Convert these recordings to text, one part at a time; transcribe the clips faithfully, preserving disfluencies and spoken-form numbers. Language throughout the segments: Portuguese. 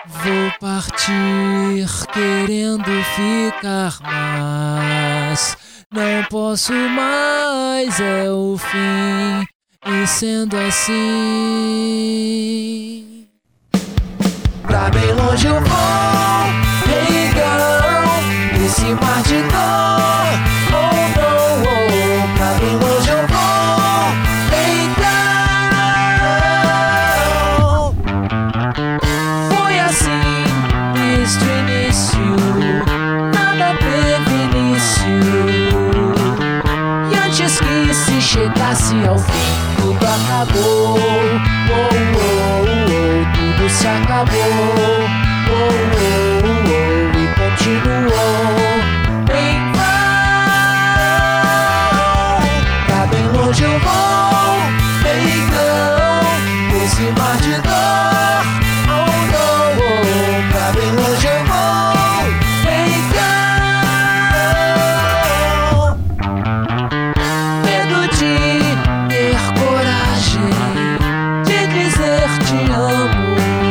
Vou partir querendo ficar, mas não posso mais, é o fim. E sendo assim, pra bem longe eu vou, negão, esse mar de dor, oh, oh, oh. Pra bem longe eu vou, negão. Foi assim, desde o início, nada teve início. E antes que se chegasse ao fim, tudo acabou, oh, oh, oh, tudo se acabou, oh, oh, oh, e continuou em vão. Pra bem longe eu vou, negão, esse mar de dor, oh, oh, oh. Pra bem longe eu vou, negão. Medo de ter coragem de dizer te amo,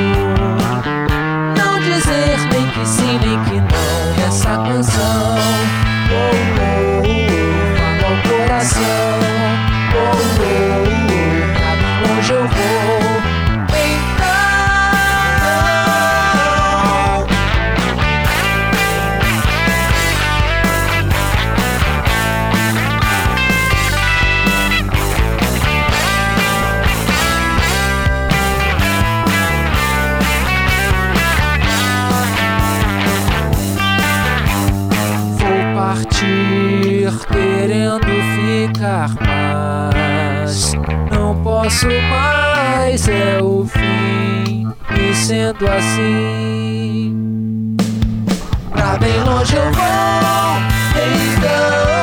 não dizer nem que sim nem que não. Essa canção, oh, oh, oh, fala ao coração, oh, oh, oh, pra bem longe eu vou, então. Partir querendo ficar, mas não posso mais, é o fim. E sendo assim, pra bem longe eu vou, então.